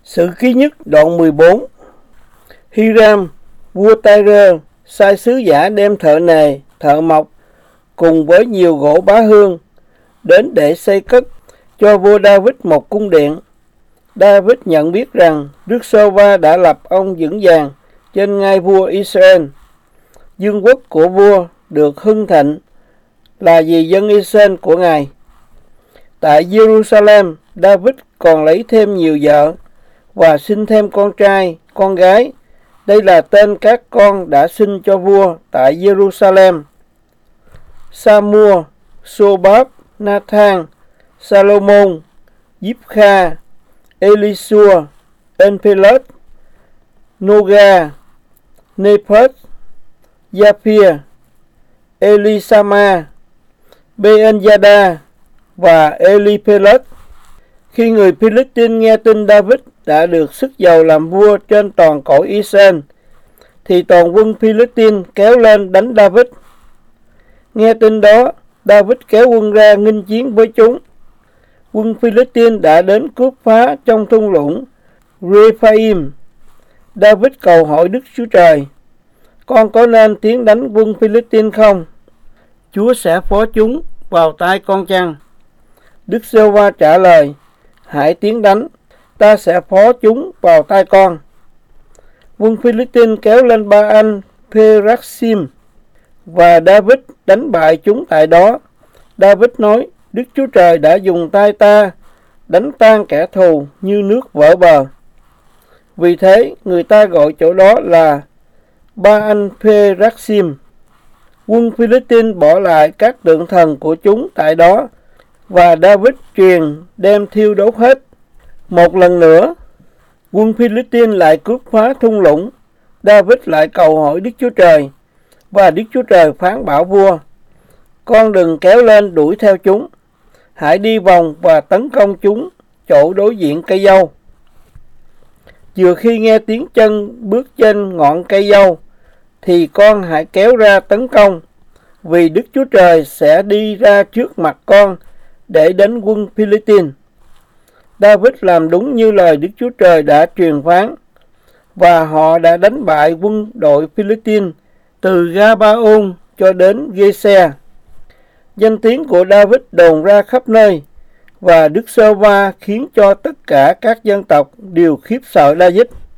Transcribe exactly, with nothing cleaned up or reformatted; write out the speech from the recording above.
Sử ký nhất đoạn mười bốn. Hiram, vua Tyre, sai sứ giả đem thợ nề, thợ mộc cùng với nhiều gỗ bá hương đến để xây cất cho vua David một cung điện. David nhận biết rằng Đức Sô-va đã lập ông vững vàng trên ngai vua Israel. Dương quốc của vua được hưng thịnh là vì dân Israel của Ngài. Tại Jerusalem, David còn lấy thêm nhiều vợ và sinh thêm con trai, con gái. Đây là tên các con đã sinh cho vua tại Jerusalem: Sa-mua, Sô-báp, Na-than, Sa-lô-môn, Díp-kha, Ê-li-xua, En-pê-lết, Nô-ga, Nê-phết, Gia-phia, Ê-li-sa-ma, Bê-en-gia-đa và Ê-li-phê-lết. Khi người Philistine nghe tin David đã được sức dầu làm vua trên toàn cõi Israel, thì toàn quân Philistine kéo lên đánh David. Nghe tin đó, David kéo quân ra nghênh chiến với chúng. Quân Philistine đã đến cướp phá trong thung lũng Rephaim. David cầu hỏi Đức Chúa Trời: con có nên tiến đánh quân Philistine không? Chúa sẽ phó chúng vào tay con chăng? Đức Giê-hô-va trả lời: hãy tiến đánh, ta sẽ phó chúng vào tay con. Quân Philistine kéo lên Ba-an Pê-rác-sim và David đánh bại chúng tại đó. David nói: Đức Chúa Trời đã dùng tay ta đánh tan kẻ thù như nước vỡ bờ. Vì thế người ta gọi chỗ đó là Ba-an Pê-rác-sim. Quân Philistine bỏ lại các tượng thần của chúng tại đó, và David truyền đem thiêu đốt hết. Một lần nữa, quân Philistine lại cướp phá thung lũng. David lại cầu hỏi Đức Chúa Trời, và Đức Chúa Trời phán bảo vua: con đừng kéo lên đuổi theo chúng, hãy đi vòng và tấn công chúng chỗ đối diện cây dâu. Vừa khi nghe tiếng chân bước trên ngọn cây dâu, thì con hãy kéo ra tấn công, vì Đức Chúa Trời sẽ đi ra trước mặt con để đánh quân Philistine. David làm đúng như lời Đức Chúa Trời đã truyền phán, và họ đã đánh bại quân đội Philistine từ Ga-ba-ôn cho đến Gê-se. Danh tiếng của David đồn ra khắp nơi, và Đức Giê-hô-va khiến cho tất cả các dân tộc đều khiếp sợ David.